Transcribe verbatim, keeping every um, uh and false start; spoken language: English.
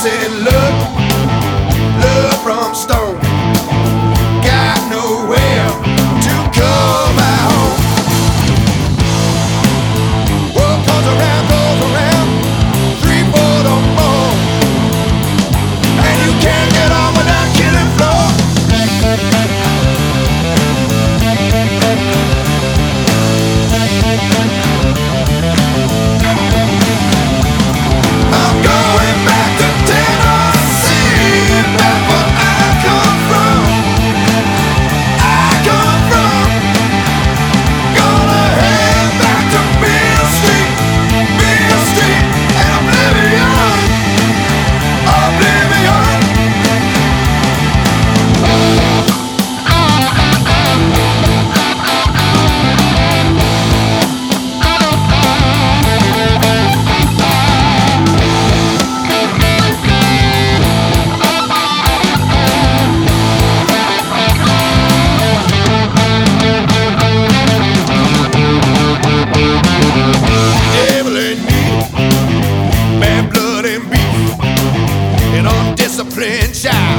said love, love from stone, got nowhere to call my home. What comes around goes around, three, four, no more, and you can't get on without killing floor. I'm going back to Tennessee, back where I come from. I come from. Gonna head back to Beale Street, Beale Street, and oblivion, oblivion. Devil in me, bad blood and beef, an undisciplined child.